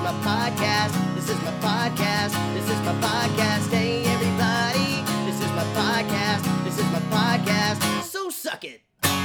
my podcast. This is my podcast. This is my podcast. Hey, everybody. This is my podcast. This is my podcast. So suck it.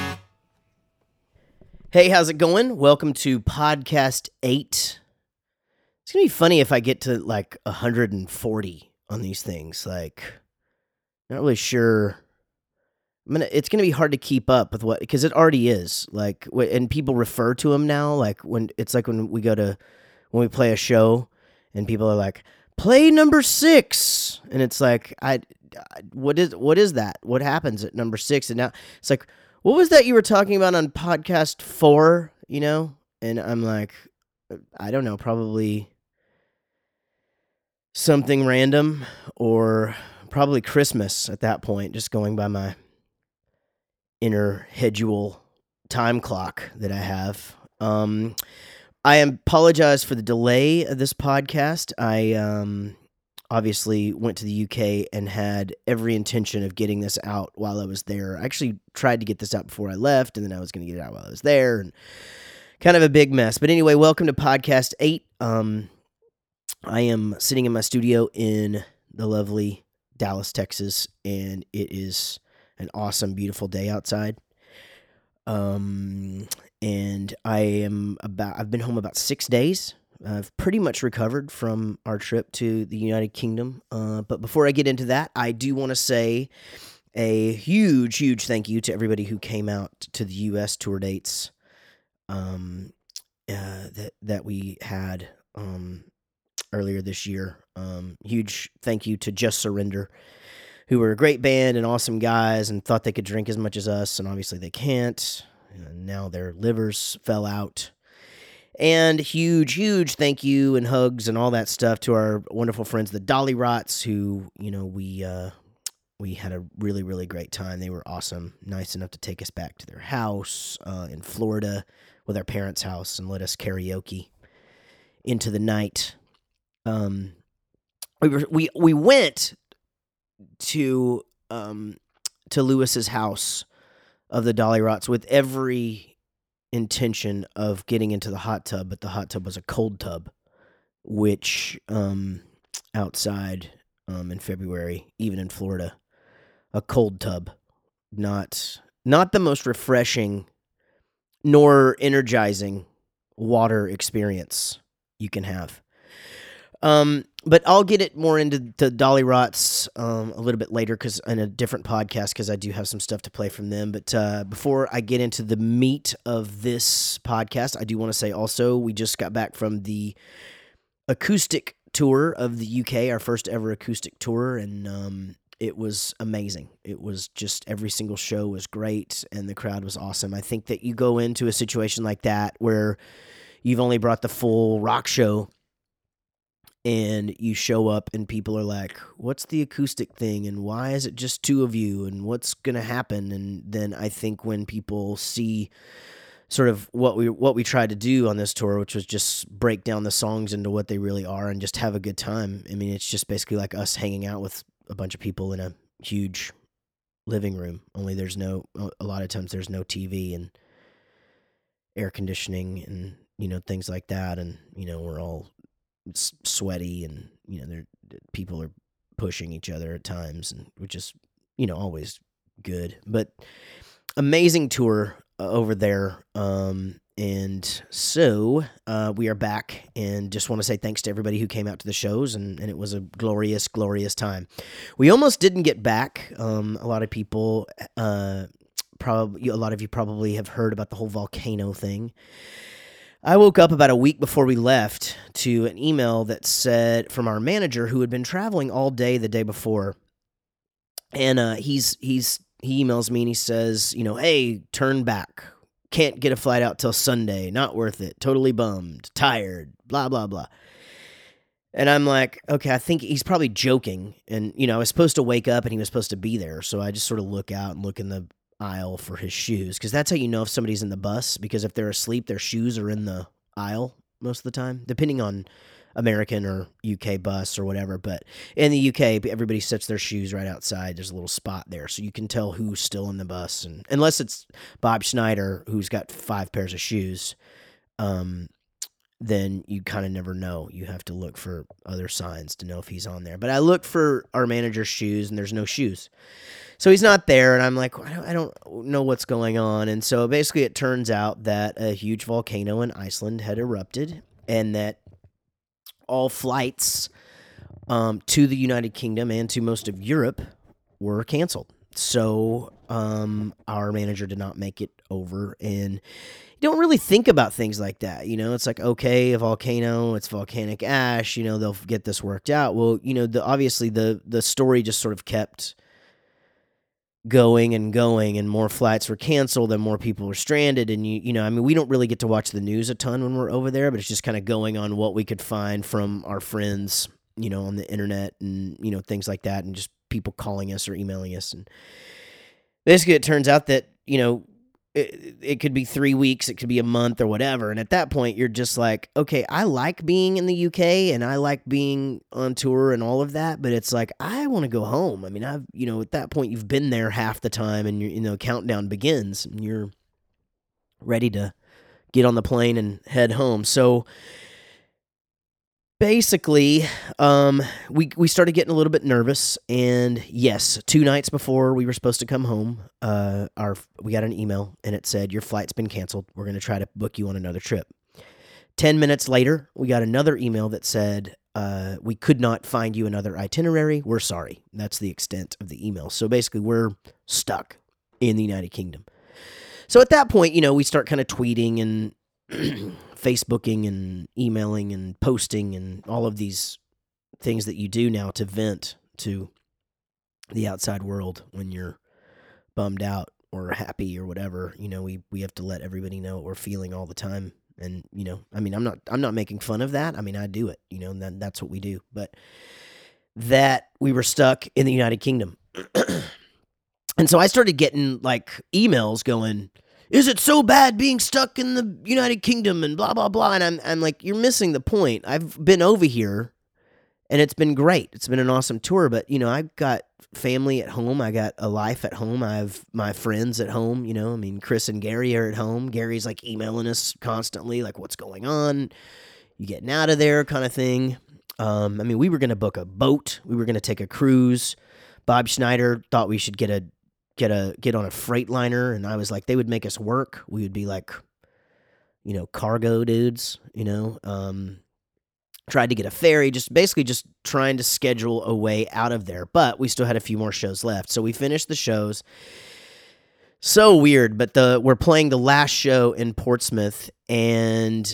Hey, how's it going? Welcome to Podcast 8. It's going to be funny if I get to like 140 on these things. Like, not really sure. It's going to be hard to keep up with what, because it already is. Like, and people refer to them now. Like, when we play a show and people are like, play number 6. And it's like, what is that? What happens at number 6? And now it's like, what was that you were talking about on podcast 4, you know? And I'm like, I don't know, probably something random, or probably Christmas at that point, just going by my inner Hedgewell time clock that I have. I apologize for the delay of this podcast. I obviously went to the UK and had every intention of getting this out while I was there. I actually tried to get this out before I left, and then I was going to get it out while I was there, and kind of a big mess. But anyway, welcome to Podcast 8. I am sitting in my studio in the lovely Dallas, Texas, and it is an awesome, beautiful day outside. And I've been home about 6 days. I've pretty much recovered from our trip to the United Kingdom. But before I get into that, I do want to say a huge, huge thank you to everybody who came out to the U.S. tour dates that we had earlier this year. Huge thank you to Just Surrender, who were a great band and awesome guys and thought they could drink as much as us, and obviously they can't. And now their livers fell out. And huge, huge thank you and hugs and all that stuff to our wonderful friends, the Dolly Rots, who, you know, we had a really, really great time. They were awesome, nice enough to take us back to their house in Florida with our parents' house and let us karaoke into the night. We went to Lewis's house of the Dolly Rots with every intention of getting into the hot tub, but the hot tub was a cold tub, which outside in February, even in Florida, a cold tub, not the most refreshing nor energizing water experience you can have. But I'll get it more into the Dolly Rots a little bit later, because in a different podcast, because I do have some stuff to play from them. But before I get into the meat of this podcast, I do want to say also we just got back from the acoustic tour of the UK, our first ever acoustic tour, and it was amazing. It was just every single show was great, and the crowd was awesome. I think that you go into a situation like that where you've only brought the full rock show, and you show up and people are like, what's the acoustic thing, and why is it just 2 of you, and what's going to happen? And then I think when people see sort of what we tried to do on this tour, which was just break down the songs into what they really are and just have a good time. I mean, it's just basically like us hanging out with a bunch of people in a huge living room, only a lot of times there's no TV and air conditioning and, you know, things like that. And, you know, we're all sweaty, and, you know, people are pushing each other at times, and which is, you know, always good. But amazing tour over there. And so we are back, and just want to say thanks to everybody who came out to the shows, and it was a glorious, glorious time. We almost didn't get back. A lot of people, a lot of you probably have heard about the whole volcano thing. I woke up about a week before we left to an email that said, from our manager, who had been traveling all day the day before, and he emails me and he says, you know, hey, turn back. Can't get a flight out till Sunday. Not worth it. Totally bummed. Tired. Blah, blah, blah. And I'm like, okay, I think he's probably joking. And, you know, I was supposed to wake up and he was supposed to be there. So I just sort of look out and look in the aisle for his shoes, because that's how you know if somebody's in the bus, because if they're asleep, their shoes are in the aisle most of the time, depending on American or UK bus or whatever. But in the UK, everybody sets their shoes right outside. There's a little spot there, so you can tell who's still in the bus. And unless it's Bob Schneider, who's got 5 pairs of shoes, then you kind of never know. You have to look for other signs to know if he's on there. But I look for our manager's shoes, and there's no shoes. So he's not there, and I'm like, I don't know what's going on. And so basically it turns out that a huge volcano in Iceland had erupted, and that all flights to the United Kingdom and to most of Europe were canceled. So our manager did not make it over, and you don't really think about things like that. It's like, okay, a volcano, it's volcanic ash, they'll get this worked out. Well, obviously the story just sort of kept going and going, and more flights were canceled and more people were stranded. And we don't really get to watch the news a ton when we're over there, but it's just kind of going on what we could find from our friends, on the internet and, things like that, and just people calling us or emailing us. And basically it turns out that, it could be 3 weeks, it could be a month or whatever. And at that point you're just like, okay, I like being in the UK and I like being on tour and all of that, but it's like, I want to go home. I mean, at that point you've been there half the time, and countdown begins and you're ready to get on the plane and head home. So basically, we started getting a little bit nervous, and yes, 2 nights before we were supposed to come home, we got an email, and it said, your flight's been canceled. We're going to try to book you on another trip. 10 minutes later, we got another email that said, we could not find you another itinerary. We're sorry. That's the extent of the email. So basically, we're stuck in the United Kingdom. So at that point, we start kind of tweeting and Facebooking and emailing and posting and all of these things that you do now to vent to the outside world when you're bummed out or happy or whatever. We have to let everybody know what we're feeling all the time. And, I'm not making fun of that. I mean, I do it, and that's what we do. But that we were stuck in the United Kingdom. And so I started getting like emails going, is it so bad being stuck in the United Kingdom and blah, blah, blah. And I'm like, you're missing the point. I've been over here and it's been great. It's been an awesome tour, but I've got family at home. I got a life at home. I have my friends at home. Chris and Gary are at home. Gary's like emailing us constantly, like, what's going on? You getting out of there kind of thing. We were going to book a boat. We were going to take a cruise. Bob Schneider thought we should get on a freight liner, and I was like, they would make us work. We would be like, cargo dudes, tried to get a ferry, just trying to schedule a way out of there. But we still had a few more shows left. So we finished the shows. So weird, but we're playing the last show in Portsmouth, and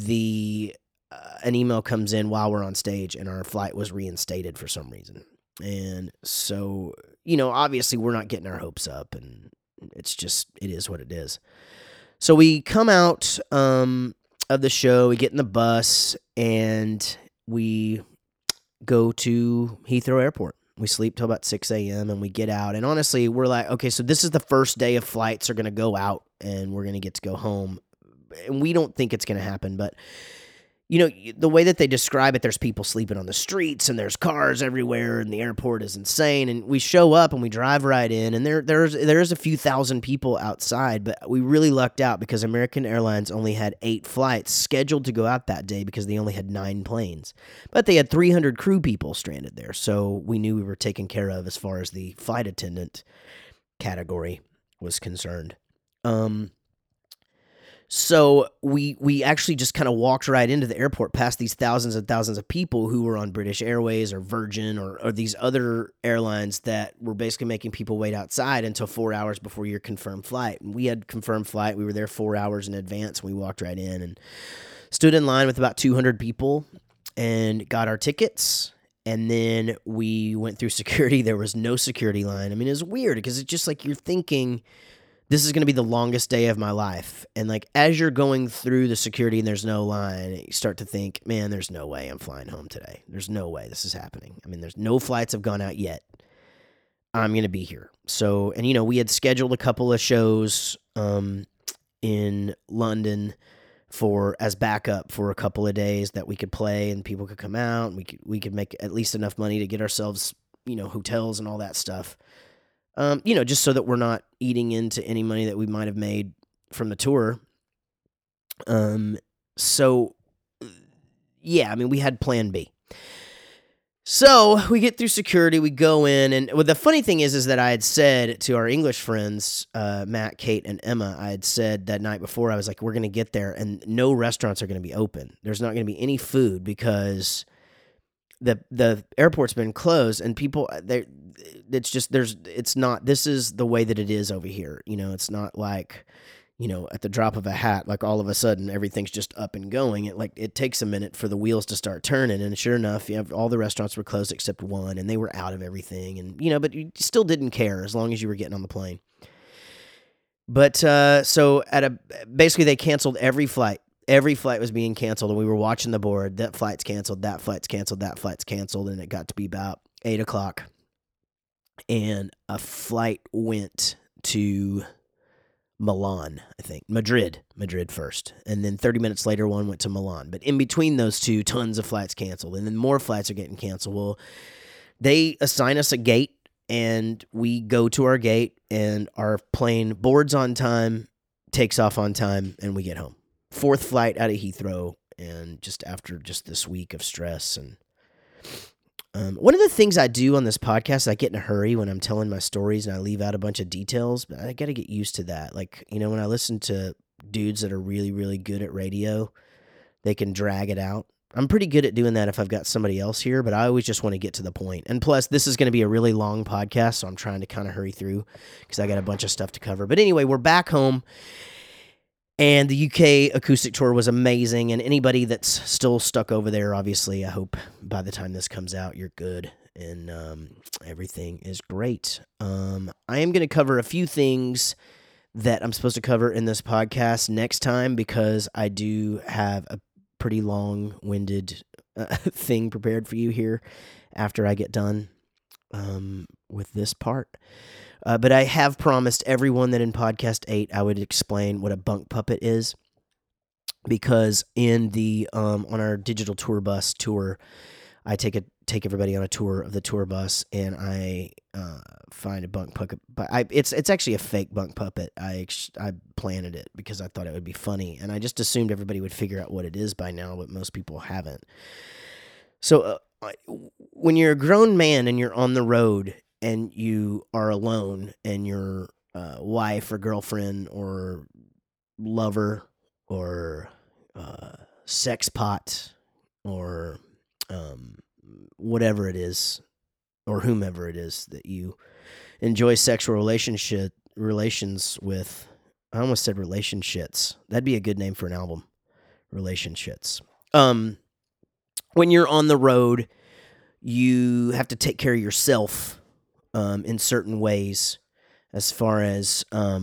an email comes in while we're on stage, and our flight was reinstated for some reason. And so, obviously we're not getting our hopes up, and it is what it is. So we come out of the show, we get in the bus, and we go to Heathrow Airport. We sleep till about 6 a.m. and we get out. And honestly, we're like, okay, so this is the first day of flights are going to go out, and we're going to get to go home. And we don't think it's going to happen, but the way that they describe it, there's people sleeping on the streets and there's cars everywhere and the airport is insane. And we show up and we drive right in, and there's a few thousand people outside, but we really lucked out because American Airlines only had 8 flights scheduled to go out that day because they only had 9 planes. But they had 300 crew people stranded there, so we knew we were taken care of as far as the flight attendant category was concerned. So we actually just kind of walked right into the airport past these thousands and thousands of people who were on British Airways or Virgin or these other airlines that were basically making people wait outside until 4 hours before your confirmed flight. And we had confirmed flight. We were there 4 hours in advance. We walked right in and stood in line with about 200 people and got our tickets. And then we went through security. There was no security line. It was weird because it's just like you're thinking, this is going to be the longest day of my life. And like, as you're going through the security and there's no line, you start to think, man, there's no way I'm flying home today. There's no way this is happening. There's no flights have gone out yet. I'm going to be here. So, and we had scheduled a couple of shows in London as backup for a couple of days that we could play and people could come out and we could make at least enough money to get ourselves, hotels and all that stuff. Just so that we're not eating into any money that we might have made from the tour. So yeah, I mean, we had plan B. So we get through security, we go in, and the funny thing is that I had said to our English friends, Matt, Kate, and Emma, I had said that night before, I was like, we're going to get there, and no restaurants are going to be open. There's not going to be any food because the airport's been closed, and people, it's not, this is the way that it is over here. It's not like, at the drop of a hat, like all of a sudden everything's just up and going. It takes a minute for the wheels to start turning. And sure enough, all the restaurants were closed except one, and they were out of everything. And, but you still didn't care as long as you were getting on the plane. But, so basically they canceled every flight. Every flight was being canceled, and we were watching the board. That flight's canceled, that flight's canceled, that flight's canceled. And it got to be about 8:00, and a flight went to Milan, I think. Madrid first. And then 30 minutes later, one went to Milan. But in between those two, tons of flights canceled. And then more flights are getting canceled. Well, they assign us a gate, and we go to our gate, and our plane boards on time, takes off on time, and we get home. 4th flight out of Heathrow, and just after this week of stress. And one of the things I do on this podcast, I get in a hurry when I'm telling my stories, and I leave out a bunch of details, but I got to get used to that. Like, when I listen to dudes that are really, really good at radio, they can drag it out. I'm pretty good at doing that if I've got somebody else here, but I always just want to get to the point. And plus, this is going to be a really long podcast, so I'm trying to kind of hurry through because I got a bunch of stuff to cover. But anyway, we're back home. And the UK acoustic tour was amazing, and anybody that's still stuck over there, obviously, I hope by the time this comes out, you're good, and everything is great. I am going to cover a few things that I'm supposed to cover in this podcast next time, because I do have a pretty long-winded thing prepared for you here after I get done with this part. But I have promised everyone that in Podcast 8 I would explain what a bunk puppet is, because in the on our digital tour bus tour, I take everybody on a tour of the tour bus, and I find a bunk puppet. But it's actually a fake bunk puppet. I planted it because I thought it would be funny, and I just assumed everybody would figure out what it is by now, but most people haven't. So when you're a grown man and you're on the road, and you are alone, and your wife or girlfriend or lover or sex pot or whatever it is, or whomever it is that you enjoy sexual relations with. I almost said relationships. That'd be a good name for an album. Relationships. When you're on the road, you have to take care of yourself in certain ways, as far as, how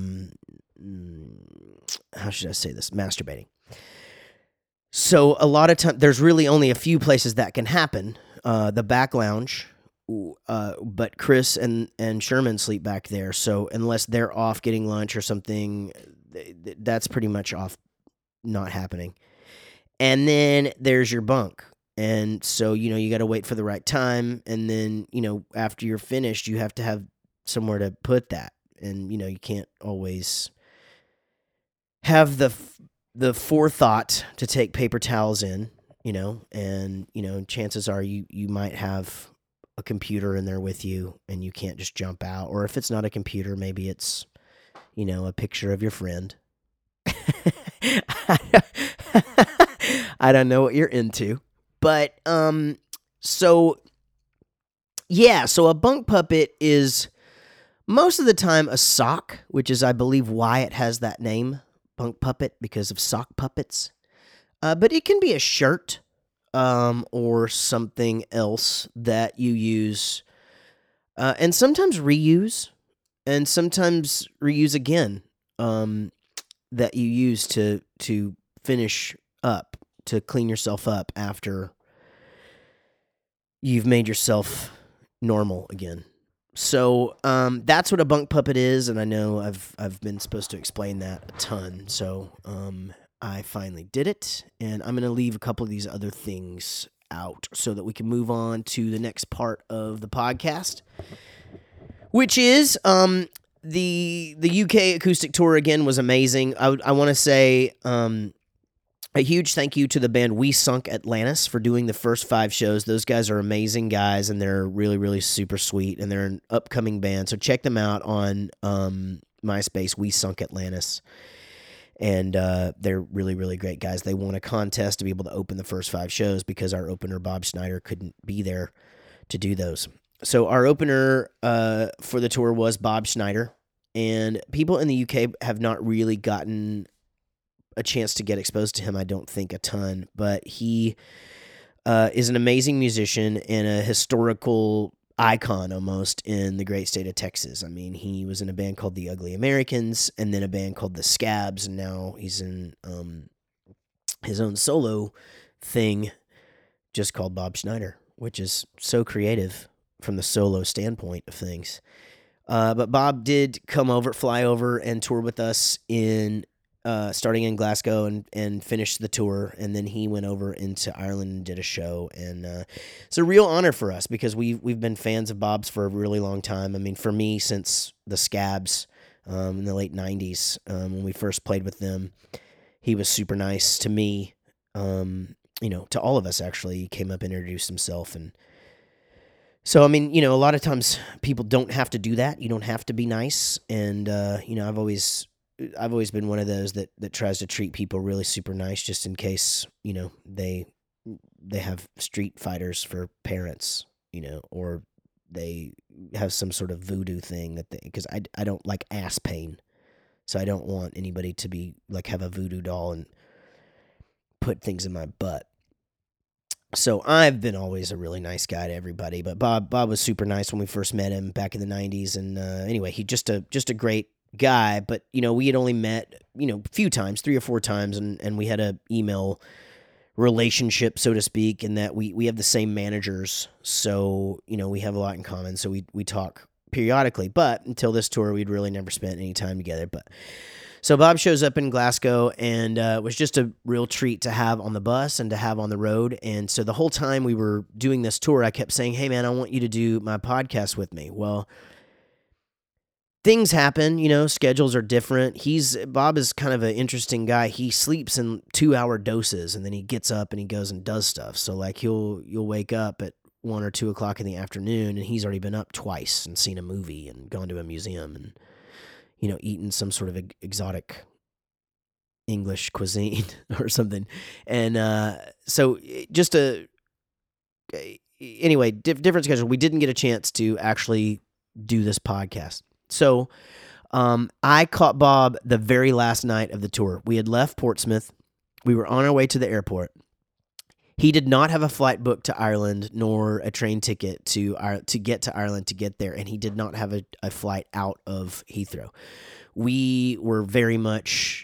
should I say this? Masturbating. So a lot of time, there's really only a few places that can happen. The back lounge, but Chris and Sherman sleep back there. So unless they're off getting lunch or something, that's pretty much off, not happening. And then there's your bunk. And so, you got to wait for the right time. And then, after you're finished, you have to have somewhere to put that. And, you can't always have the forethought to take paper towels in, and, chances are you might have a computer in there with you, and you can't just jump out. Or if it's not a computer, maybe it's, a picture of your friend. I don't know what you're into. But, so a bunk puppet is most of the time a sock, which is, I believe, why it has that name, bunk puppet, because of sock puppets. But it can be a shirt, or something else that you use, and sometimes reuse, and sometimes reuse again, that you use to finish up, to clean yourself up after you've made yourself normal again. So that's what a bunk puppet is, and I know I've been supposed to explain that a ton. So I finally did it, and I'm going to leave a couple of these other things out so that we can move on to the next part of the podcast, which is the UK acoustic tour again was amazing. I want to say A huge thank you to the band We Sunk Atlantis for doing the first 5 shows. Those guys are amazing guys, and they're really, really super sweet, and they're an upcoming band. So check them out on MySpace, We Sunk Atlantis. And they're really, really great guys. They won a contest to be able to open the first 5 shows because our opener, Bob Schneider, couldn't be there to do those. So our opener for the tour was Bob Schneider. And people in the UK have not really gotten a chance to get exposed to him, I don't think, a ton. But he is an amazing musician and a historical icon almost in the great state of Texas. I mean, he was in a band called The Ugly Americans and then a band called The Scabs, and now he's in his own solo thing just called Bob Schneider, which is so creative from the solo standpoint of things. But Bob did fly over and tour with us starting in Glasgow and finished the tour, and then he went over into Ireland and did a show, and it's a real honor for us because we've been fans of Bob's for a really long time. I mean, for me, since the Scabs in the late 90s, when we first played with them, he was super nice to me, to all of us, actually. He came up and introduced himself, and so, I mean, a lot of times people don't have to do that. You don't have to be nice, and, I've always been one of those that tries to treat people really super nice just in case, they have street fighters for parents, or they have some sort of voodoo thing because I don't like ass pain. So I don't want anybody to be like have a voodoo doll and put things in my butt. So I've been always a really nice guy to everybody, but Bob was super nice when we first met him back in the 90s. And anyway, he just a great guy, but we had only met a few times, 3 or 4 times, and we had a email relationship, so to speak, in that we have the same managers, so we have a lot in common, so we talk periodically. But until this tour, we'd really never spent any time together. But so Bob shows up in Glasgow, and it was just a real treat to have on the bus and to have on the road. And so the whole time we were doing this tour, I kept saying, "Hey man, I want you to do my podcast with me." Well, things happen, schedules are different. Bob is kind of an interesting guy. He sleeps in 2-hour doses, and then he gets up and he goes and does stuff. So like you'll wake up at 1 or 2 o'clock in the afternoon, and he's already been up twice and seen a movie and gone to a museum and eaten some sort of exotic English cuisine or something. And so just anyway, different schedule. We didn't get a chance to actually do this podcast. So I caught Bob the very last night of the tour. We had left Portsmouth. We were on our way to the airport. He did not have a flight booked to Ireland nor a train ticket to get to Ireland to get there, and he did not have a flight out of Heathrow. We were very much,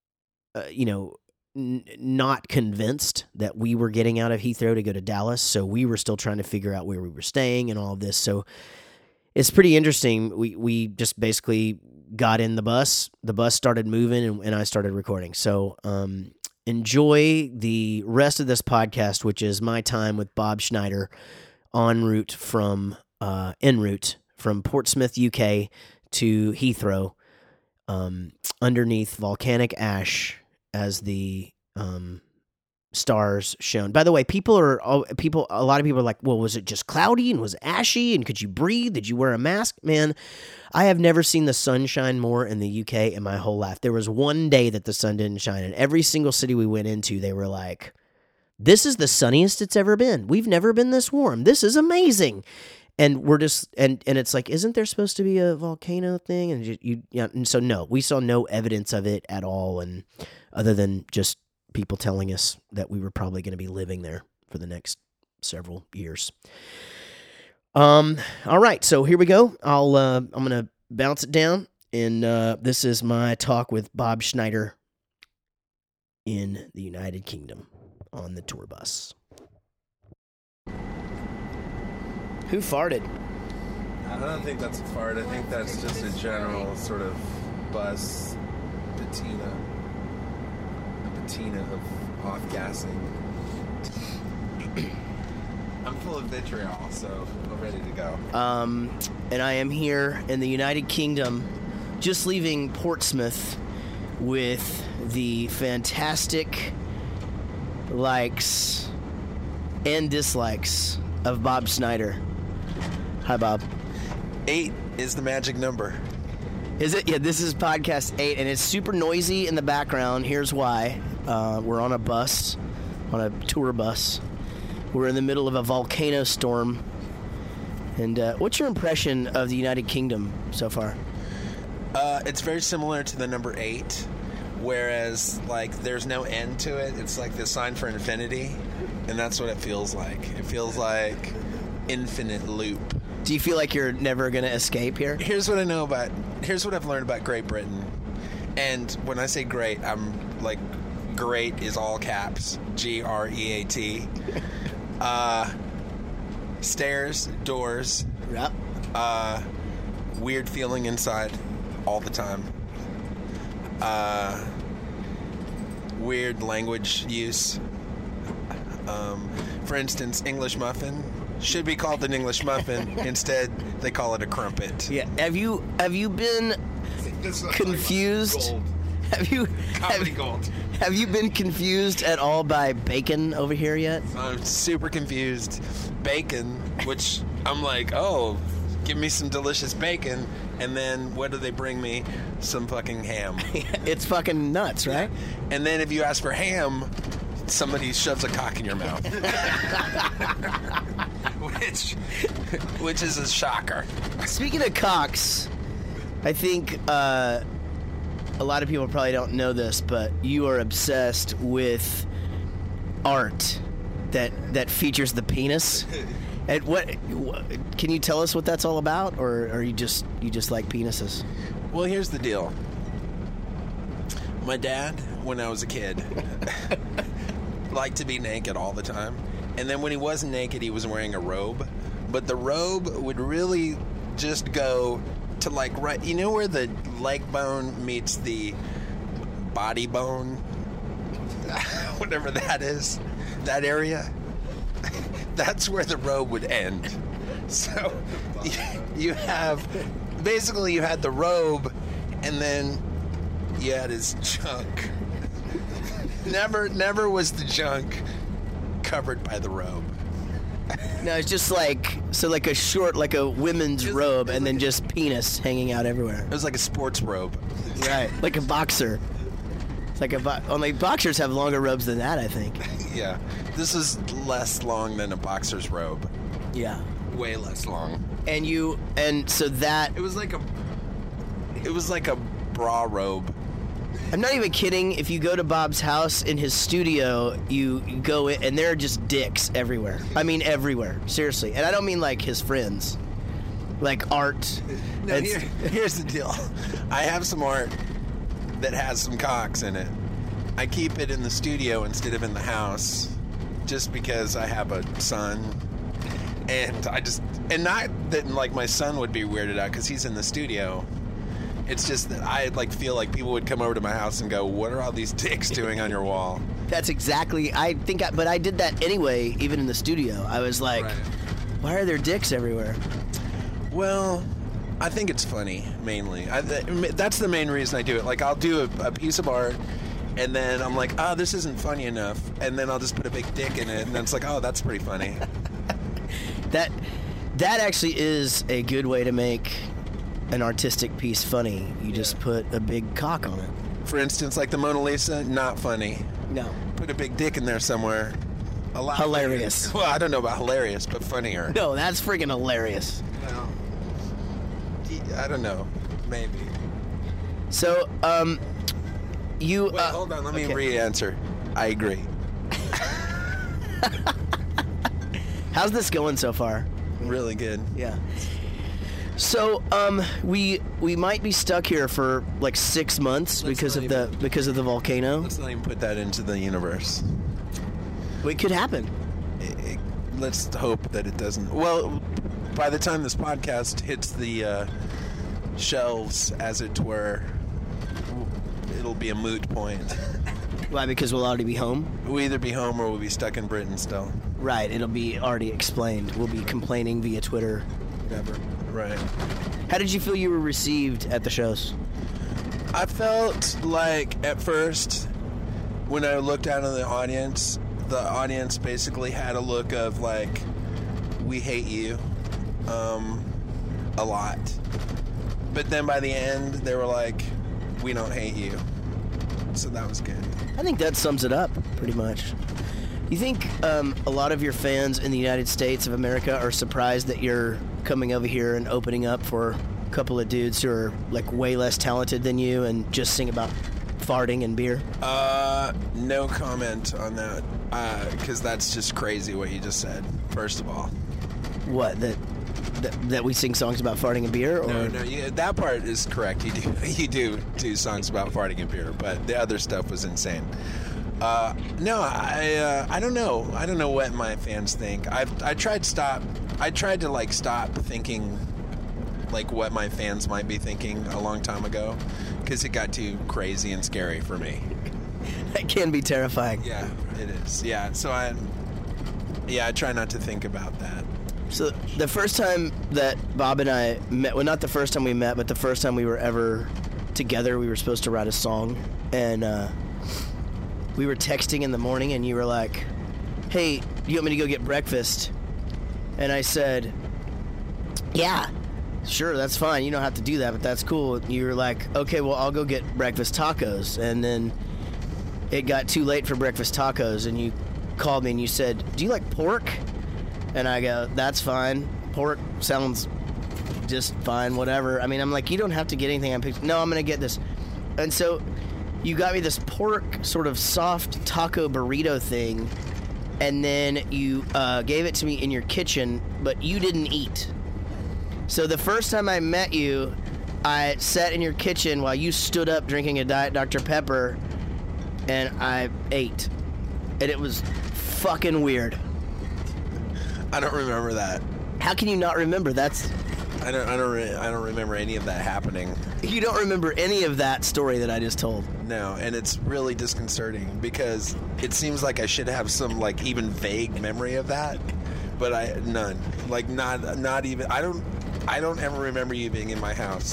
not convinced that we were getting out of Heathrow to go to Dallas, so we were still trying to figure out where we were staying and all of this. So it's pretty interesting. We just basically got in the bus. The bus started moving, and I started recording. So enjoy the rest of this podcast, which is my time with Bob Schneider en route from Portsmouth, UK to Heathrow, underneath volcanic ash as the stars shown. By the way, a lot of people are like, well, was it just cloudy and was it ashy and could you breathe? Did you wear a mask? Man, I have never seen the sun shine more in the UK in my whole life. There was one day that the sun didn't shine, and every single city we went into, they were like, this is the sunniest it's ever been. We've never been this warm. This is amazing. And we're just, and it's like, isn't there supposed to be a volcano thing? And and so no, we saw no evidence of it at all. And other than just people telling us that we were probably going to be living there for the next several years. All right, so here we go. I'm going to bounce it down, and this is my talk with Bob Schneider in the United Kingdom on the tour bus. Who farted? I don't think that's a fart. I think that's just a general sort of bus patina of off-gassing. I'm full of vitriol, so I'm ready to go. And I am here in the United Kingdom, just leaving Portsmouth with the fantastic likes and dislikes of Bob Snyder. Hi, Bob. 8 is the magic number. Is it? Yeah, this is podcast 8, and it's super noisy in the background. Here's why. We're on a bus, on a tour bus. We're in the middle of a volcano storm. And what's your impression of the United Kingdom so far? It's very similar to the number 8, whereas, like, there's no end to it. It's like the sign for infinity, and that's what it feels like. It feels like infinite loop. Do you feel like you're never going to escape here? Here's what I've learned about Great Britain. And when I say great, I'm like, great is all caps. G-R-E-A-T. Stairs, doors. Yep. Weird feeling inside all the time. Weird language use. For instance, English muffin should be called an English muffin. Instead, they call it a crumpet. Yeah. Have you been confused? Have you been confused at all by bacon over here yet? I'm super confused. Bacon, which I'm like, oh, give me some delicious bacon, and then what do they bring me? Some fucking ham. It's fucking nuts, right? And then if you ask for ham, somebody shoves a cock in your mouth. which is a shocker. Speaking of cocks, I think a lot of people probably don't know this, but you are obsessed with art that features the penis. And what can you tell us what that's all about, or are you just like penises? Well, here's the deal. My dad, when I was a kid, liked to be naked all the time. And then when he wasn't naked, he was wearing a robe. But the robe would really just go to, like, right, you know where the leg bone meets the body bone? Whatever that is. That area. That's where the robe would end. So you have, basically you had the robe, and then you had his junk. Never was the junk covered by the robe. No, it's just like a short, like a women's robe, and then just penis hanging out everywhere. It was like a sports robe. Right, like a boxer. It's like only boxers have longer robes than that, I think. Yeah, this is less long than a boxer's robe. Yeah, way less long. And so that it was like a bra robe. I'm not even kidding. If you go to Bob's house in his studio, you go in, and there are just dicks everywhere. I mean, everywhere. Seriously. And I don't mean like his friends. Like art. No, here's the deal. I have some art that has some cocks in it. I keep it in the studio instead of in the house, just because I have a son. And not that like my son would be weirded out because he's in the studio. It's just that I like feel like people would come over to my house and go, "What are all these dicks doing on your wall?" That's exactly. But I did that anyway, even in the studio. I was like, right. Why are there dicks everywhere? Well, I think it's funny mainly. That's the main reason I do it. Like I'll do a piece of art, and then I'm like, "Oh, this isn't funny enough," and then I'll just put a big dick in it, and then it's like, "Oh, that's pretty funny." That actually is a good way to make an artistic piece funny. You just put a big cock on it. For instance, like the Mona Lisa, not funny. No. Put a big dick in there somewhere. A lot hilarious. Funnier. Well, I don't know about hilarious, but funnier. No, that's freaking hilarious. Well, I don't know. Maybe. So, you... Wait, hold on. Let me re-answer. I agree. How's this going so far? Really good. Yeah. So, we might be stuck here for like 6 months because of the volcano. Let's not even put that into the universe. It could happen. Let's hope that it doesn't. Well, by the time this podcast hits the shelves, as it were, it'll be a moot point. Why? Because we'll already be home? We'll either be home or we'll be stuck in Britain still. Right. It'll be already explained. We'll be complaining via Twitter, whatever. Right. How did you feel you were received at the shows? I felt like, at first, when I looked out on the audience, the audience basically had a look of like, we hate you a lot. But then by the end, they were like, we don't hate you. So that was good. I think that sums it up, pretty much. You think a lot of your fans in the United States of America are surprised that you're coming over here and opening up for a couple of dudes who are like way less talented than you and just sing about farting and beer? No comment on that, because that's just crazy what you just said, first of all. What, that we sing songs about farting and beer? Or? No, that part is correct. You do songs about farting and beer, but the other stuff was insane. No, I don't know. I don't know what my fans think. I tried to like stop thinking like what my fans might be thinking a long time ago, because it got too crazy and scary for me. That can be terrifying. Yeah, it is. Yeah, so I try not to think about that. So the first time that Bob and I met, well, not the first time we met, but the first time we were ever together, we were supposed to write a song, and we were texting in the morning, and you were like, hey, you want me to go get breakfast? And I said, yeah, sure, that's fine. You don't have to do that, but that's cool. And you were like, okay, well, I'll go get breakfast tacos. And then it got too late for breakfast tacos, and you called me and you said, do you like pork? And I go, that's fine. Pork sounds just fine, whatever. I mean, I'm like, you don't have to get anything. No, I'm going to get this. And so you got me this pork sort of soft taco burrito thing, and then you gave it to me in your kitchen, but you didn't eat. So the first time I met you, I sat in your kitchen while you stood up drinking a Diet Dr. Pepper, and I ate. And it was fucking weird. I don't remember that. How can you not remember? I don't remember any of that happening. You don't remember any of that story that I just told? No, and it's really disconcerting because it seems like I should have some like even vague memory of that, but none. Like not even. I don't ever remember you being in my house.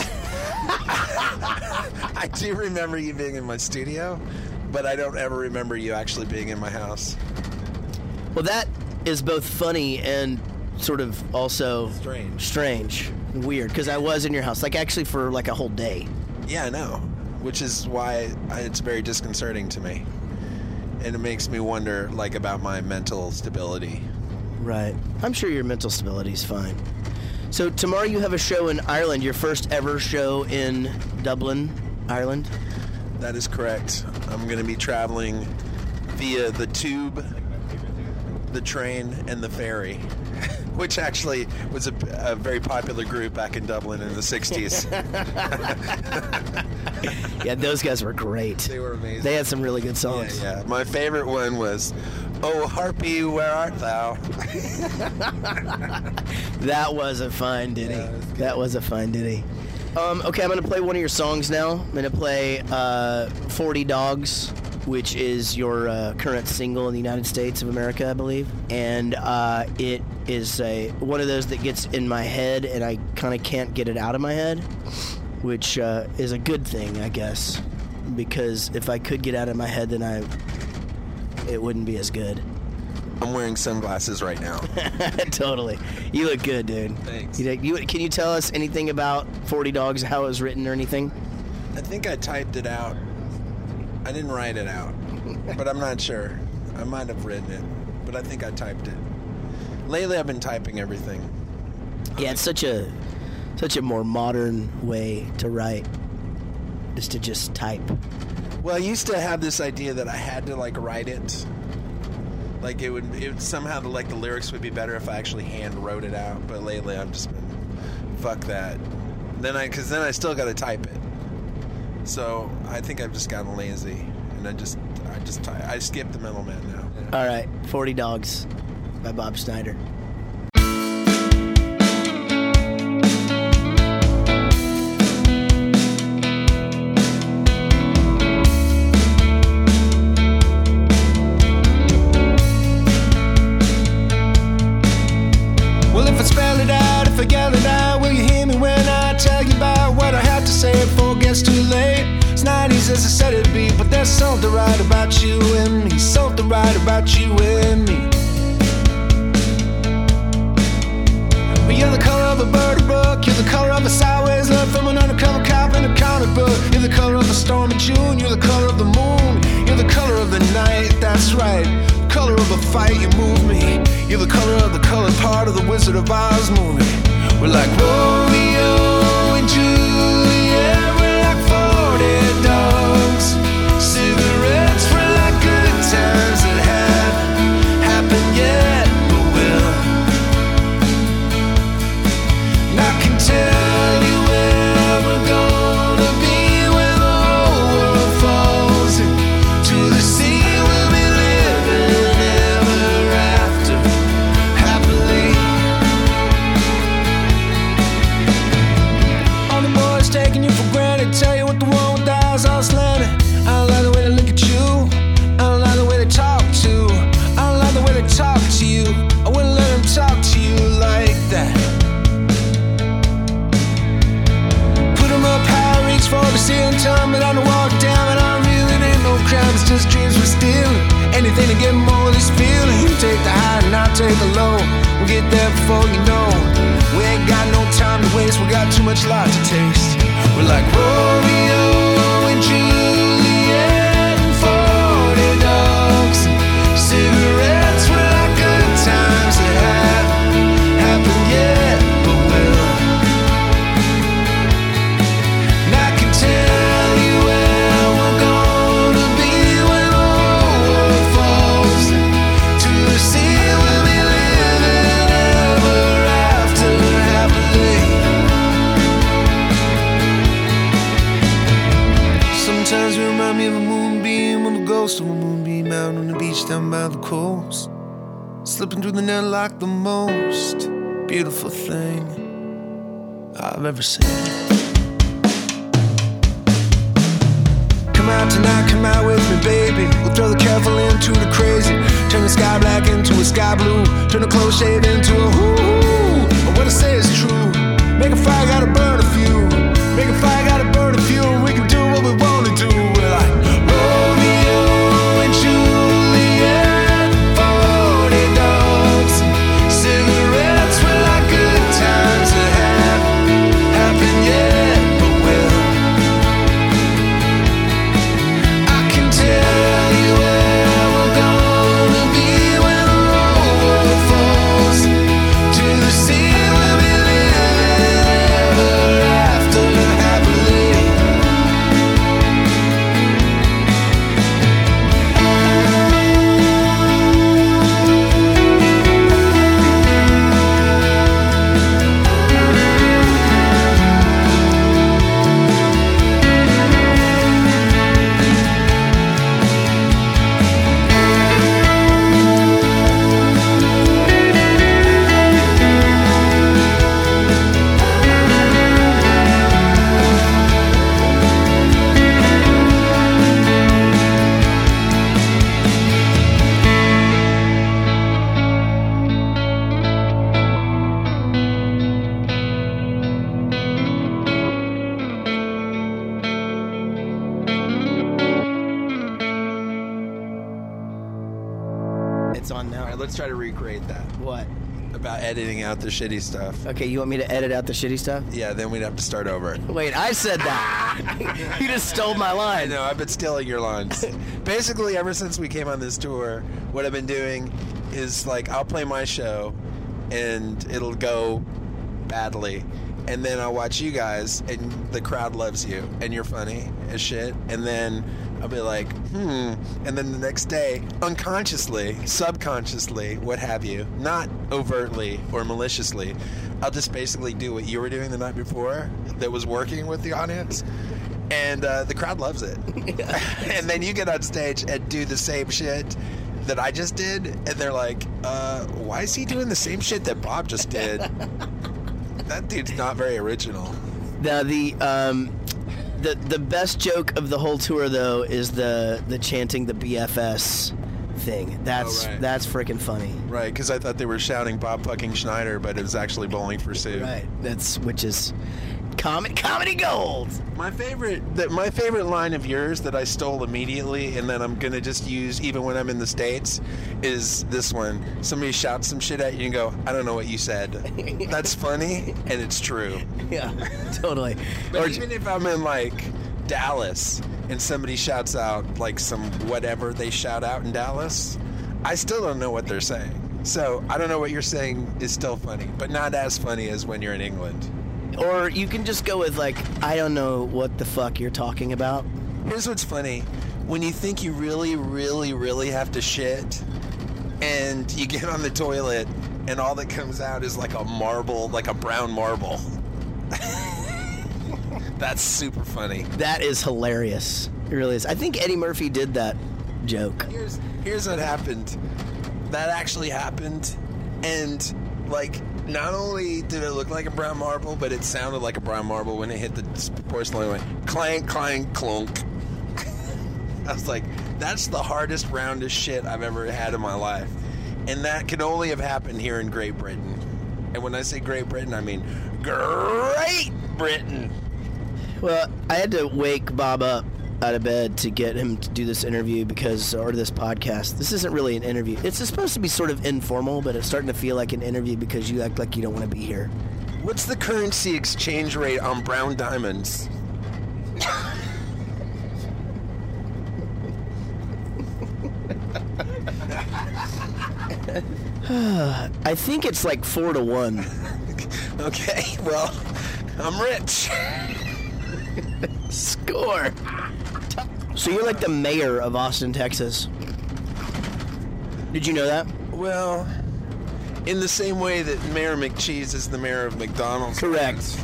I do remember you being in my studio, but I don't ever remember you actually being in my house. Well, that is both funny and sort of also strange and weird, because I was in your house, like actually for like a whole day. Yeah, I know, which is why it's very disconcerting to me, and it makes me wonder like about my mental stability. Right. I'm sure your mental stability is fine. So tomorrow you have a show in Ireland, your first ever show in Dublin, Ireland? That is correct. I'm going to be traveling via the tube, the train, and the ferry, which actually was a very popular group back in Dublin in the 60s. Yeah, those guys were great. They were amazing. They had some really good songs. Yeah. My favorite one was, "Oh, Harpy, where art thou?" That was a fine ditty. Yeah, that was a fine ditty. Okay, I'm going to play one of your songs now. I'm going to play 40 Dogs, which is your current single in the United States of America, I believe. And it is one of those that gets in my head, and I kind of can't get it out of my head, which is a good thing, I guess, because if I could get out of my head, then it wouldn't be as good. I'm wearing sunglasses right now. Totally. You look good, dude. Thanks. Can you tell us anything about 40 Dogs, how it was written or anything? I think I typed it out. I didn't write it out, but I'm not sure. I might have written it, but I think I typed it. Lately, I've been typing everything. Yeah, it's such a more modern way to write, is to just type. Well, I used to have this idea that I had to like write it. Like it would somehow like the lyrics would be better if I actually hand wrote it out. But lately, I've just been fuck that. Because then I still got to type it. So I think I've just gotten lazy, and I skip the middleman now. All right, 40 Dogs by Bob Snyder. Well, if I spell it out, if I yell it out, will you hear me when I tell you about what I have to say before it gets too late? It's not easy as I said it'd be, but there's something right about you and me, something something right about you and me. But you're the color of a bird book, you're the color of a sideways look from an undercover cop in a comic book. You're the color of a storm in June, you're the color of the moon, you're the color of the night, that's right. Color of a fight, you move me. You're the color of the colored part of the Wizard of Oz movie. We're like Romeo and Juliet, we're like 40 dogs. Cigarettes, we're like good times that haven't happened yet, but will. And I can tell you where we're gonna be when the whole world falls into the sea. We'll be living ever after, happily. All the boys taking you for granted, tell you what the one with the eyes all slanted. I don't like the way they look at you, I don't like the way they talk to, I don't like the way they talk to you. I wouldn't let them talk to you like that. Put them up high, reach for the ceiling, tell me down to walk down, and I really ain't no crime, it's just dreams we're stealing. Anything to get more of this feeling. You take the high and I'll take the low. We'll get there before you know. We ain't got no time to waste, we got too much life to taste. We're like Romeo and Juliet and 40 dogs. Cigarettes, we're like good times that haven't happened yet, but will. And I can tell you where we're gonna be when the whole world falls to the sea. We'll be living ever after, happily. Sometimes you remind me of a moonbeam, or the ghost of a moonbeam out on the beach down by the coast, slipping through the net like the most beautiful thing I've ever seen. Come out tonight, come out with me, baby. We'll throw the careful into the crazy. Turn the sky black into a sky blue. Turn a close shave into a hoo-hoo. But what I say is true. Make a fire, gotta burn a few. Make a fire, gotta burn a few. We can do what we wanna do. We're like Romeo and Juliet, 40 dogs. Cigarettes, we're like good times that haven't happened yet, but will. I can tell you where we're gonna be when the whole world falls to the sea. We'll be living ever after, happily. It's on now. All right, let's try to recreate that. What? About editing out the shitty stuff. Okay, you want me to edit out the shitty stuff? Yeah, then we'd have to start over. Wait, I said that. You just stole my I line. know, I've been stealing your lines. Basically, ever since we came on this tour, what I've been doing is, like, I'll play my show, and it'll go badly. And then I'll watch you guys, and the crowd loves you, and you're funny as shit. And then I'll be like, And then the next day, unconsciously, subconsciously, what have you, not overtly or maliciously, I'll just basically do what you were doing the night before that was working with the audience. And the crowd loves it. And then you get on stage and do the same shit that I just did, and they're like, why is he doing the same shit that Bob just did? That dude's not very original. Now the best joke of the whole tour though is the chanting the BFS thing. That's freaking funny. Right, because I thought they were shouting Bob fucking Schneider, but it was actually Bowling for Sue. Right. Which is Comedy gold. My favorite line of yours that I stole immediately, and then I'm gonna just use even when I'm in the States, is this one. Somebody shouts some shit at you and go, "I don't know what you said." That's funny and it's true. Yeah, totally. But even if I'm in like Dallas and somebody shouts out like some whatever they shout out in Dallas, I still don't know what they're saying. So I don't know what you're saying is still funny, but not as funny as when you're in England. Or you can just go with like, I don't know what the fuck you're talking about. Here's what's funny. When you think you really, really, really have to shit, and you get on the toilet, and all that comes out is like a marble, like a brown marble. That's super funny. That is hilarious. It really is. I think Eddie Murphy did that joke. Here's what happened. That actually happened, and like, not only did it look like a brown marble, but it sounded like a brown marble when it hit the porcelain. It went clank, clank, clunk. I was like, that's the hardest, roundest shit I've ever had in my life. And that could only have happened here in Great Britain. And when I say Great Britain, I mean Great Britain. Well, I had to wake Bob up out of bed to get him to do this interview or this podcast. This isn't really an interview. It's supposed to be sort of informal, but it's starting to feel like an interview because you act like you don't want to be here. What's the currency exchange rate on brown diamonds? I think it's like 4-1. Okay, well, I'm rich. Score. So you're like the mayor of Austin, Texas. Did you know that? Well, in the same way that Mayor McCheese is the mayor of McDonald's. Correct.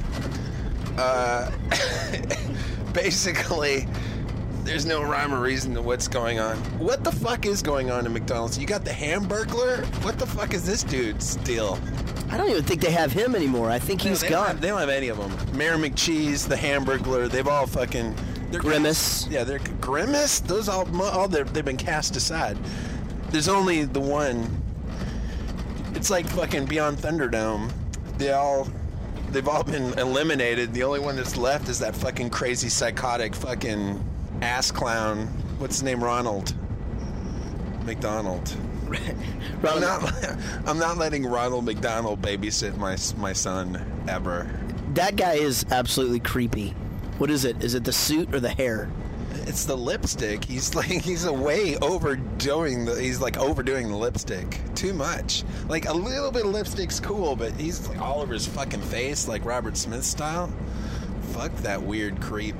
Basically, there's no rhyme or reason to what's going on. What the fuck is going on in McDonald's? You got the Hamburglar? What the fuck is this dude's deal? I don't even think they have him anymore. I think he's gone. They don't have any of them. Mayor McCheese, the Hamburglar, they've all fucking... Grimace. They're Grimace? Those they've been cast aside. There's only the one. It's like fucking Beyond Thunderdome. They've all been eliminated. The only one that's left is that fucking crazy psychotic fucking ass clown. What's his name? Ronald McDonald. I'm not letting Ronald McDonald babysit my son ever. That guy is absolutely creepy. What is it? Is it the suit or the hair? It's the lipstick. He's overdoing the lipstick too much. Like a little bit of lipstick's cool, but he's like all over his fucking face, like Robert Smith style. Fuck that weird creep.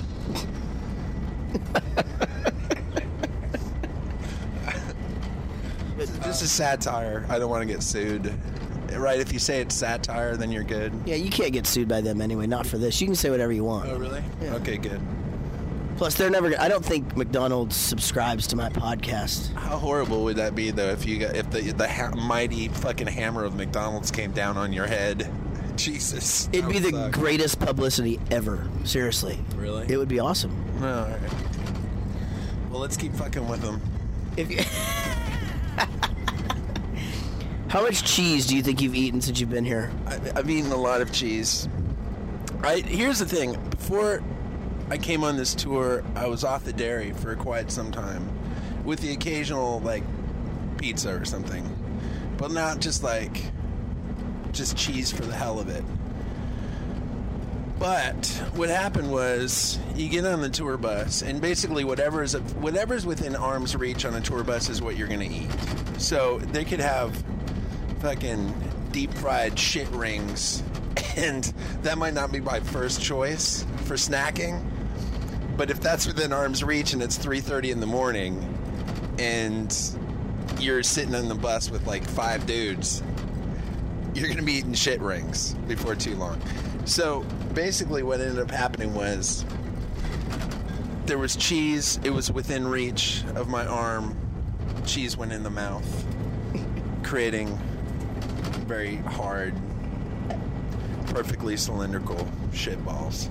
This is satire. I don't want to get sued. Right, if you say it's satire, then you're good. Yeah, you can't get sued by them anyway, not for this. You can say whatever you want. Oh, really? Yeah. Okay, good. Plus, they're never I don't think McDonald's subscribes to my podcast. How horrible would that be, though, if the mighty fucking hammer of McDonald's came down on your head? Jesus. It'd be the greatest publicity ever. Seriously. Really? It would be awesome. Oh, all right. Well, let's keep fucking with them. If you... How much cheese do you think you've eaten since you've been here? I've eaten a lot of cheese. Here's the thing. Before I came on this tour, I was off the dairy for quite some time, with the occasional like pizza or something, but not just cheese for the hell of it. But what happened was, you get on the tour bus, and basically whatever's within arm's reach on a tour bus is what you're going to eat. So they could have fucking deep fried shit rings, and that might not be my first choice for snacking, but if that's within arm's reach and it's 3:30 in the morning and you're sitting on the bus with like 5 dudes, you're gonna be eating shit rings before too long. So basically what ended up happening was, there was cheese, it was within reach of my arm, cheese went in the mouth, creating very hard, perfectly cylindrical shit balls.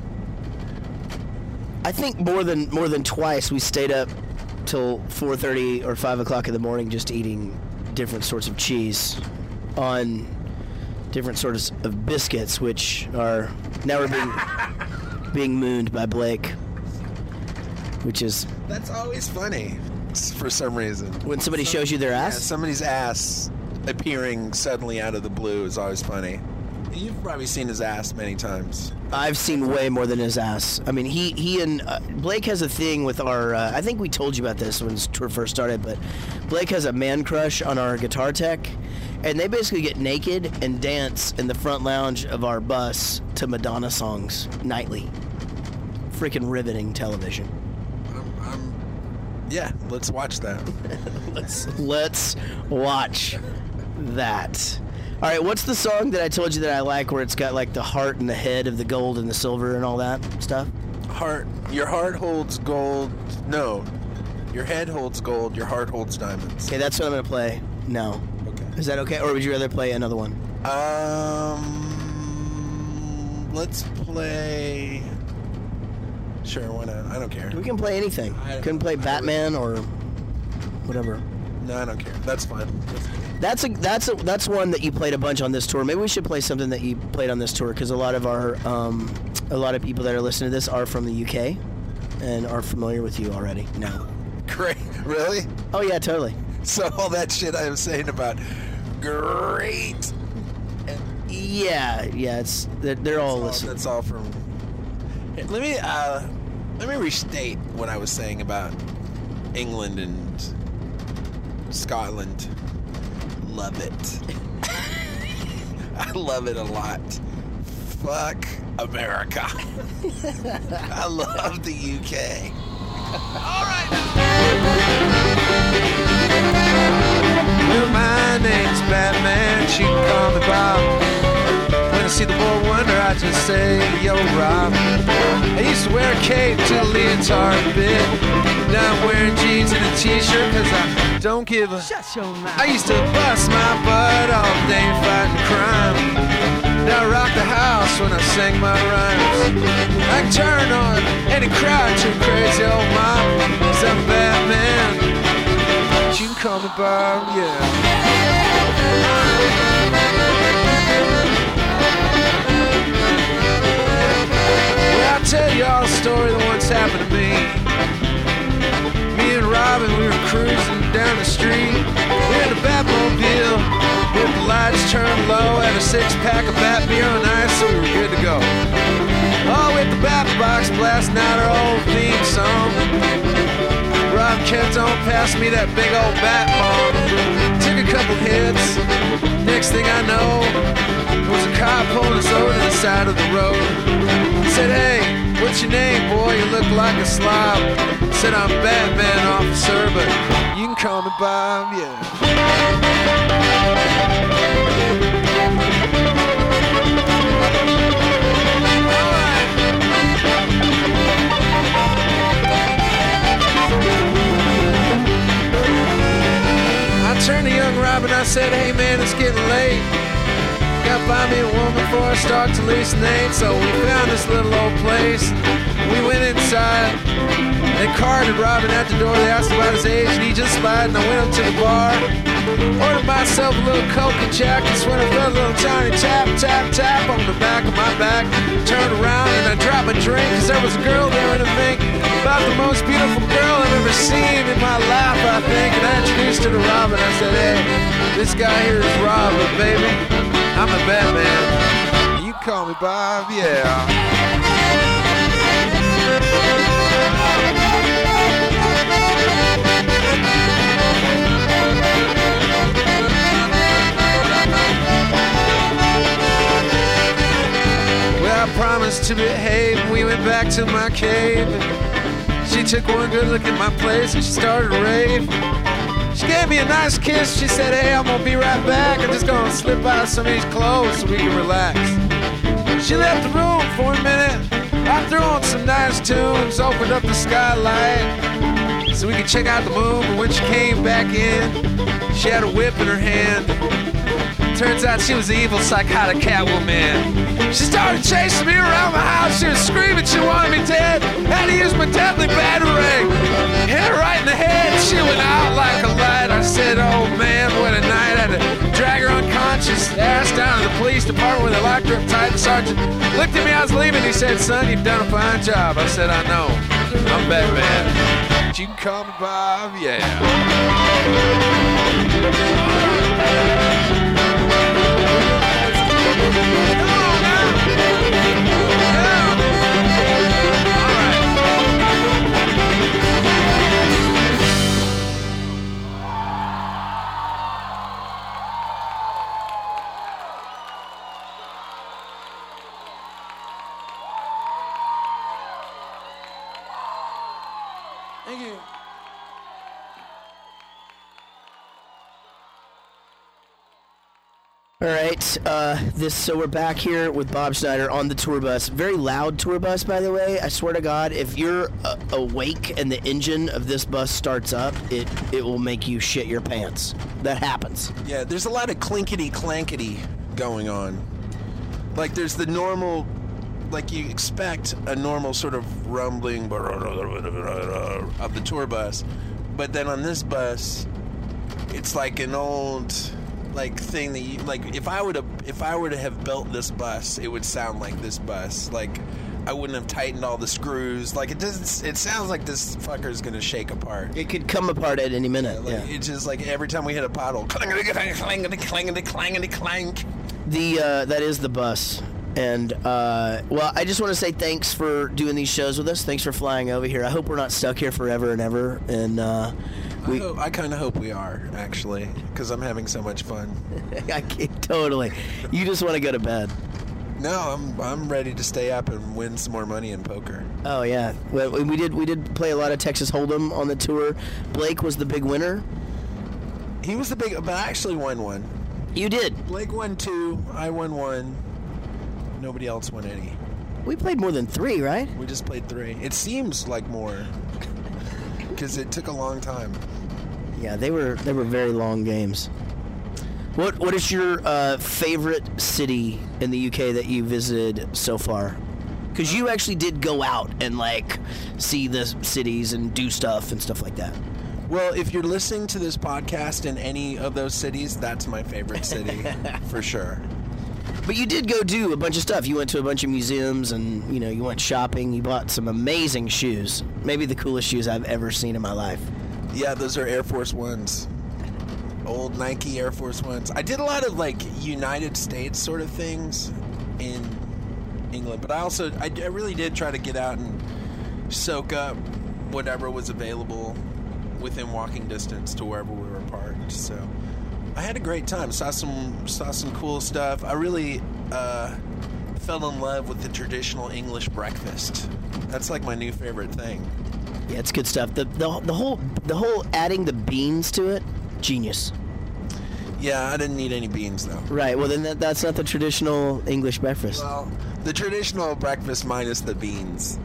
I think more than twice we stayed up till 4:30 or 5 o'clock in the morning just eating different sorts of cheese on different sorts of biscuits, which are now being mooned by Blake, which is That's always funny for some reason. when somebody shows you their Yeah, ass. somebody's ass appearing suddenly out of the blue is always funny. You've probably seen his ass many times. I've seen way more than his ass. I mean, he and Blake has a thing with our. I think we told you about this when this tour first started, but Blake has a man crush on our guitar tech, and they basically get naked and dance in the front lounge of our bus to Madonna songs nightly. Freaking riveting television. Yeah, let's watch that. Let's watch that. All right, what's the song that I told you that I like, where it's got like the heart and the head of the gold and the silver and all that stuff? Your heart holds gold. No, your head holds gold. Your heart holds diamonds. Okay, that's what I'm gonna play now. Okay. Is that okay, or would you rather play another one? Let's play. Sure, why not? I don't care. We can play anything. I- Couldn't play Batman or whatever. No, I don't care. That's fine. That's one that you played a bunch on this tour. Maybe we should play something that you played on this tour, because a lot of people that are listening to this are from the UK and are familiar with you already now. Great. Really? Oh yeah, totally. So all that shit I was saying about great. Yeah, it's they're all listening. That's all from. Here, let me restate what I was saying about England and Scotland. Love it. I love it a lot. Fuck America. I love the UK. All right. Well, my name's Batman, you can call me Bob. When I see the boy wonder, I just say, yo, Rob. I used to wear a cape to the leotard bit. Now I'm wearing jeans and a t-shirt, cause I don't give a... Shut your mouth. I used to bust my butt all day fighting crime. Now I rock the house when I sing my rhymes. I can turn on any crowd to a crazy old mob, cause I'm Batman. You can call me Bob, yeah. Well, I'll tell you all a story that once happened to me. Me and Robin, we were cruising down the street. We had a Batmobile with the lights turned low, had a 6-pack of Bat beer on ice, so we were good to go. Oh, with the Bat box blasting out our old theme song. Rob kept on passing me that big old bat bomb. Took a couple hits. Next thing I know, was a cop pulling us over to the side of the road. Said, hey, what's your name, boy? You look like a slob. Said, I'm Batman, officer, but you can call me Bob, yeah. I turned to young Robin, I said, hey man, it's getting late. Gotta find me a woman before I start to hallucinate. So we found this little old place. We went inside. They carded Robin at the door. They asked about his age and he just lied. And I went up to the bar. Ordered myself a little Coke and Jack. Just when I felt a little tiny tap, tap, tap on the back of my back. Turned around and I dropped my drink, cause there was a girl there in a mink. About the most beautiful girl I've ever seen in my life, I think. And I introduced her to Robin. I said, hey, this guy here is Robin, baby. I'm a Batman. You call me Bob, yeah. Well, I promised to behave, and we went back to my cave. And she took one good look at my place, and she started to rave. She gave me a nice kiss. She said, hey, I'm gonna be right back. I'm just gonna slip out some of these clothes so we can relax. She left the room for a minute. I threw on some nice tunes, opened up the skylight so we could check out the moon. But when she came back in, she had a whip in her hand. Turns out she was the evil psychotic Catwoman. She started chasing me around my house. She was screaming she wanted me dead. Had to use my deadly batarang. Hit her right in the head. She went out like a light. I said, oh man, what a night. I had to drag her unconscious, ass down to the police department. compartment with a lock grip tight. The sergeant looked at me, I was leaving. He said, son, you've done a fine job. I said, I know. I'm Batman. But you can call me Bob, Thank you. All right, so we're back here with Bob Schneider on the tour bus. Very loud tour bus, by the way. I swear to God, if you're awake and the engine of this bus starts up, it will make you shit your pants. That happens. Yeah, there's a lot of clinkety-clankety going on. Like, there's the normal, like you expect a normal sort of rumbling of the tour bus. But then on this bus, it's like an old... like thing that you, like if I were to have built this bus, it would sound like this bus. Like I wouldn't have tightened all the screws. Like it doesn't. It sounds like this fucker is gonna shake apart. It could come apart at any minute. Like, yeah. It's just like every time we hit a pothole, clangity clank. That is the bus. And well, I just want to say thanks for doing these shows with us. Thanks for flying over here. I hope we're not stuck here forever and ever. And I kind of hope we are, actually, because I'm having so much fun. Totally. You just want to go to bed. No, I'm ready to stay up and win some more money in poker. Oh yeah, well, we did play a lot of Texas Hold'em on the tour. Blake was the big winner. He was the big, but I actually won one. You did. Blake won 2. I won 1. Nobody else won any. We played more than 3, right? We just played 3. It seems like more because it took a long time. Yeah, they were very long games. What is your favorite city in the UK that you visited so far? Because you actually did go out and like see the cities and do stuff and stuff like that. Well, if you're listening to this podcast in any of those cities, that's my favorite city for sure. But you did go do a bunch of stuff. You went to a bunch of museums and, you went shopping. You bought some amazing shoes. Maybe the coolest shoes I've ever seen in my life. Yeah, those are Air Force Ones. Old Nike Air Force Ones. I did a lot of, like, United States sort of things in England. But I really did try to get out and soak up whatever was available within walking distance to wherever we were parked. So I had a great time. Saw some cool stuff. I really fell in love with the traditional English breakfast. That's like my new favorite thing. Yeah, it's good stuff. The whole adding the beans to it, genius. Yeah, I didn't need any beans though. Right. Well, then that's not the traditional English breakfast. Well, the traditional breakfast minus the beans.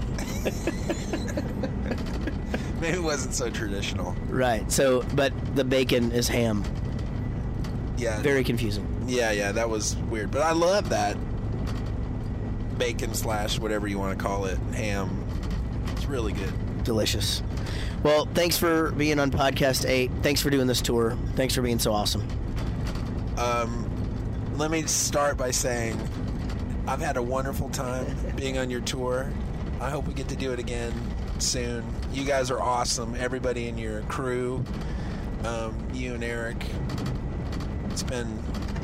Maybe it wasn't so traditional. Right. So, but the bacon is ham. Yeah. Very confusing. Yeah, that was weird. But I love that bacon / whatever you want to call it, ham. It's really good. Delicious. Well, thanks for being on Podcast 8. Thanks for doing this tour. Thanks for being so awesome. Let me start by saying I've had a wonderful time being on your tour. I hope we get to do it again soon. You guys are awesome. Everybody in your crew, you and Eric. It's been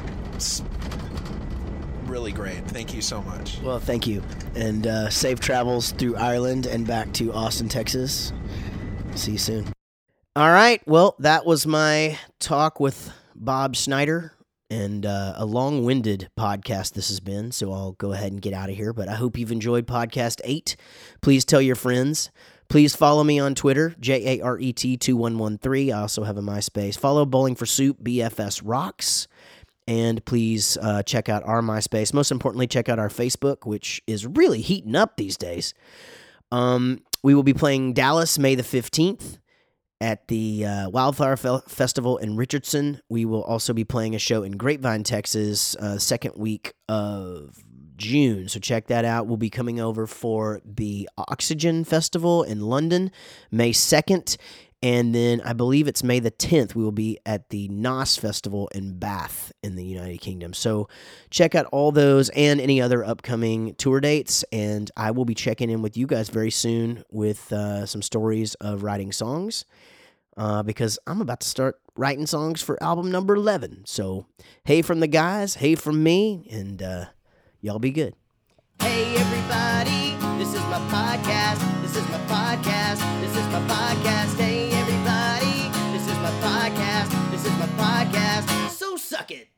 really great. Thank you so much. Well, thank you. And safe travels through Ireland and back to Austin, Texas. See you soon. All right. Well, that was my talk with Bob Schneider, and a long-winded podcast this has been, so I'll go ahead and get out of here. But I hope you've enjoyed Podcast 8. Please tell your friends. Please follow me on Twitter, JARET2113. I also have a MySpace. Follow Bowling for Soup, BFS Rocks. And please check out our MySpace. Most importantly, check out our Facebook, which is really heating up these days. We will be playing Dallas May the 15th at the Wildflower Festival in Richardson. We will also be playing a show in Grapevine, Texas, second week of June. So check that out. We'll be coming over for the Oxygen Festival in London, May 2nd. And then I believe it's May the 10th, we will be at the NOS Festival in Bath in the United Kingdom. So check out all those and any other upcoming tour dates. And I will be checking in with you guys very soon with some stories of writing songs because I'm about to start writing songs for album number 11. So hey from the guys, hey from me, and y'all be good. Hey everybody, this is my podcast. This is my podcast. This is my podcast. Hey everybody, this is my podcast. This is my podcast. So suck it.